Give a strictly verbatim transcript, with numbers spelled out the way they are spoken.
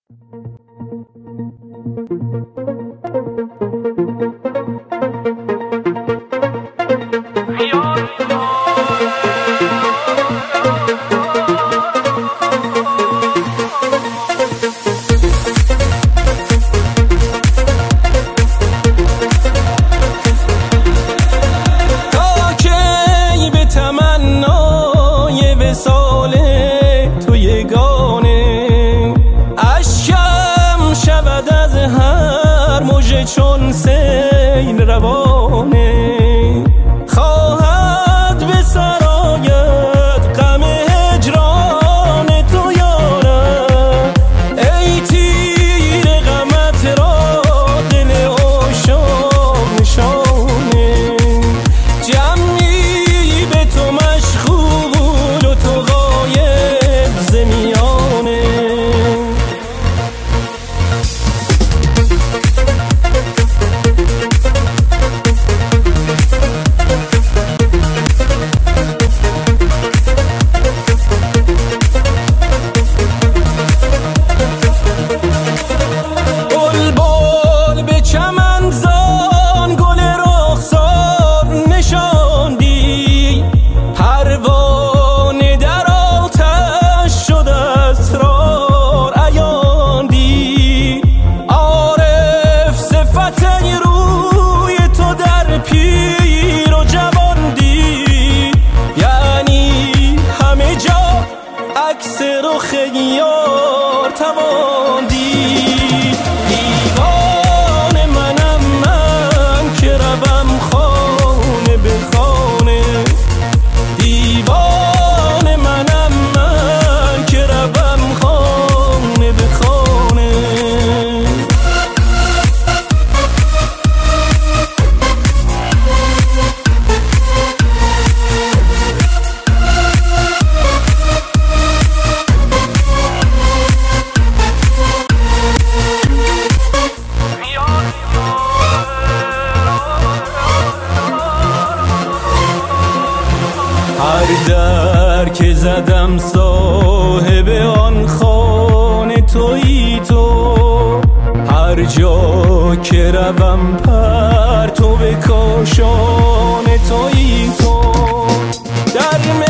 چون سیل روانه خواهد به سرایت غم هجران تو یارم، ای تیر غمت را دل عاشق نشانه، جمعی به تو مشغول و تو غایب ز میانه. عکس رخ یار توان دید، دیوانه منم من که روم خانه به خانه، دیوانه منم من که روم خانه به خانه. هر در که زدم صاحب آن خانه تویی تو، هر جا که روم پرتو کاشانه تویی تو، در